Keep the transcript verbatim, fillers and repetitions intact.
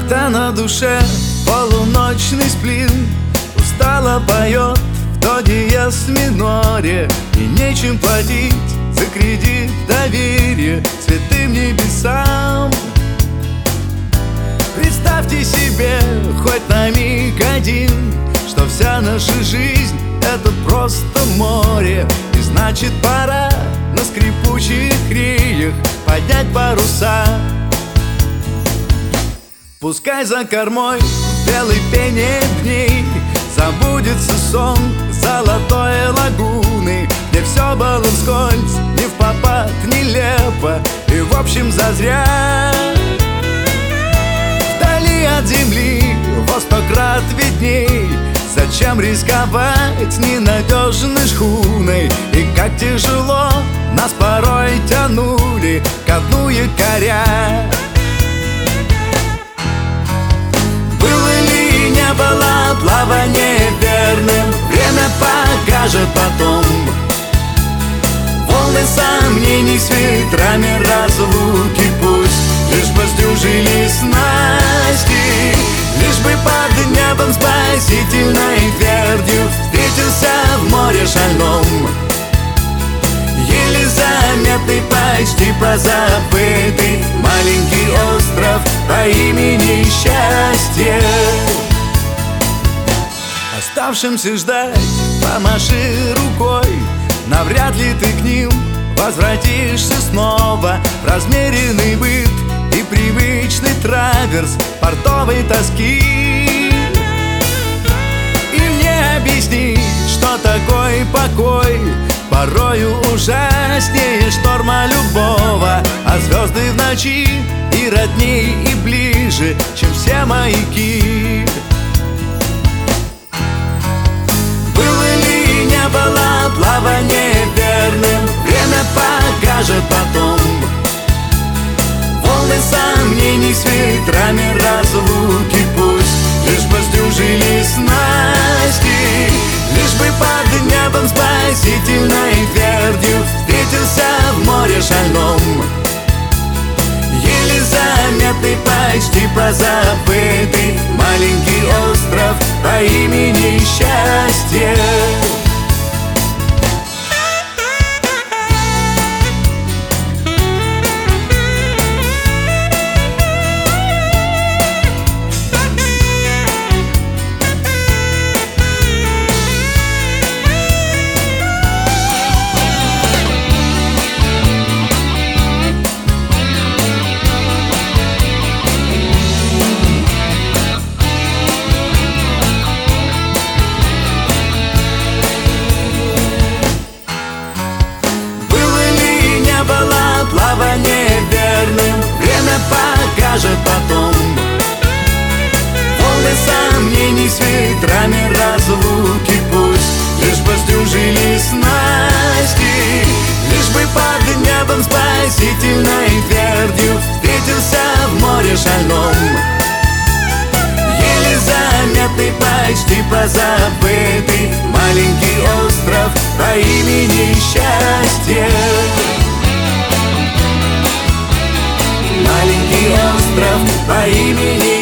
Когда на душе полуночный сплин устало поет в до диез миноре, и нечем платить за кредит доверия святым небесам. Представьте себе хоть на миг один, что вся наша жизнь — это просто море, и значит пора на скрипучих реях поднять паруса. Пускай за кормой в белой пене дней забудется сон золотой лагуны, где все было вскользь, не впопад, нелепо и в общем зазря. Вдали от земли во сто крат видней, зачем рисковать ненадежной шхуной? И как тяжело нас порой тянули ко дну якоря. Было плавание верным, время покажет потом. Волны сомнений с ветрами разлуки пусть лишь бы сдюжили снасти, лишь бы под небом спасительной твердью встретился в море шальном еле заметный, почти позабытый маленький остров по имени Счастье. Оставшимся ждать помаши рукой, навряд ли ты к ним возвратишься снова в размеренный быт и привычный траверс портовой тоски. И мне объяснить, что такой покой порою ужаснее шторма любого, а звезды в ночи и родней, и ближе, чем все маяки. Было плавание верным, время покажет потом. Волны сомнений с ветрами разлуки пусть лишь бы сдюжили снасти, лишь бы под небом спасительной твердью встретился в море шальном еле заметный, почти позабытый маленький остров по имени Счастье. Плавание верным, время покажет потом. Волны сомнений с ветрами разлуки пусть лишь бы сдюжили снасти, лишь бы под небом спасительной твердью встретился в море шальном еле заметный, почти позабытый маленький остров по имени Счастье. Маленький остров по имени